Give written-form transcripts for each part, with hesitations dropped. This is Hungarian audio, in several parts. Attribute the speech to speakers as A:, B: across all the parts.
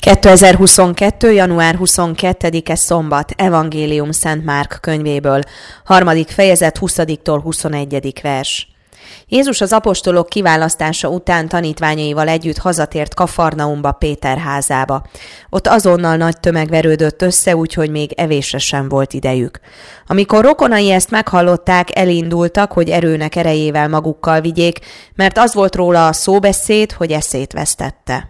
A: 2022. január 22-e szombat, Evangélium Szent Márk könyvéből, 3. fejezet 20-tól 21. vers. Jézus az apostolok kiválasztása után tanítványaival együtt hazatért Kafarnaumba, Péter házába. Ott azonnal nagy tömeg verődött össze, úgyhogy még evésre sem volt idejük. Amikor rokonai ezt meghallották, elindultak, hogy erőnek erejével magukkal vigyék, mert az volt róla a szóbeszéd, hogy eszét vesztette.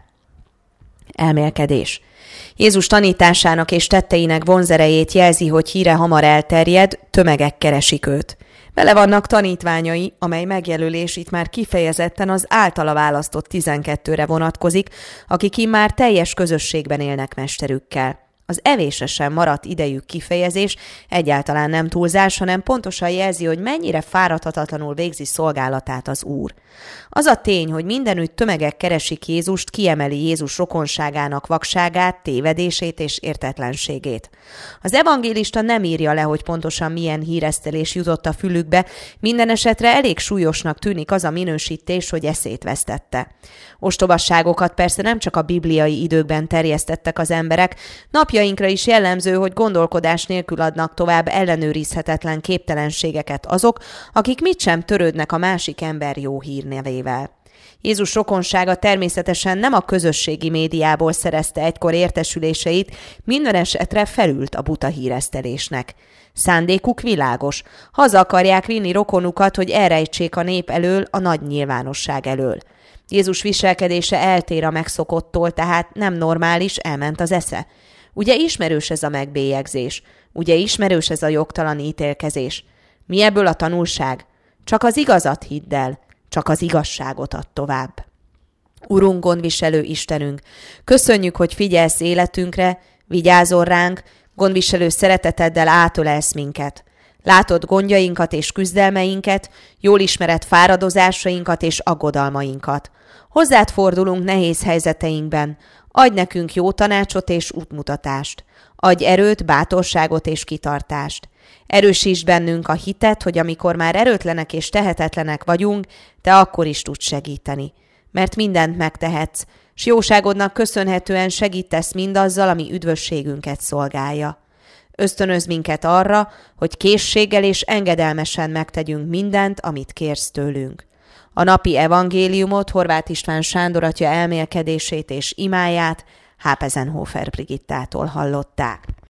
A: Elmélkedés. Jézus tanításának és tetteinek vonzerejét jelzi, hogy híre hamar elterjed, tömegek keresik őt. Vele vannak tanítványai, amely megjelölés itt már kifejezetten az általa választott 12-re vonatkozik, akik immár teljes közösségben élnek mesterükkel. Az evésre sem maradt idejük kifejezés egyáltalán nem túlzás, hanem pontosan jelzi, hogy mennyire fáradhatatlanul végzi szolgálatát az Úr. Az a tény, hogy mindenütt tömegek keresik Jézust, kiemeli Jézus rokonságának vakságát, tévedését és értetlenségét. Az evangélista nem írja le, hogy pontosan milyen híresztelés jutott a fülükbe, minden esetre elég súlyosnak tűnik az a minősítés, hogy eszét vesztette. Ostobasságokat persze nem csak a bibliai időkben terjesztettek az emberek, napjainkra is jellemző, hogy gondolkodás nélkül adnak tovább ellenőrizhetetlen képtelenségeket azok, akik mit sem törődnek a másik ember jó hírnevével. Jézus rokonsága természetesen nem a közösségi médiából szerezte egykor értesüléseit, minden esetre felült a buta híresztelésnek. Szándékuk világos, haza akarják vinni rokonukat, hogy elrejtsék a nép elől, a nagy nyilvánosság elől. Jézus viselkedése eltér a megszokottól, tehát nem normális, elment az esze. Ugye ismerős ez a megbélyegzés? Ugye ismerős ez a jogtalan ítélkezés? Mi ebből a tanulság? Csak az igazat hidd el, csak az igazságot add tovább. Urunk, gondviselő Istenünk, köszönjük, hogy figyelsz életünkre, vigyázol ránk, gondviselő szereteteddel átölelsz minket. Látod gondjainkat és küzdelmeinket, jól ismered fáradozásainkat és aggodalmainkat. Hozzád fordulunk nehéz helyzeteinkben, adj nekünk jó tanácsot és útmutatást. Adj erőt, bátorságot és kitartást. Erősítsd bennünk a hitet, hogy amikor már erőtlenek és tehetetlenek vagyunk, te akkor is tudsz segíteni. Mert mindent megtehetsz, s jóságodnak köszönhetően segítesz mindazzal, ami üdvösségünket szolgálja. Ösztönözz minket arra, hogy készséggel és engedelmesen megtegyünk mindent, amit kérsz tőlünk. A napi evangéliumot, Horváth István Sándor atya elmélkedését és imáját Hápezenhofer Brigittától hallották.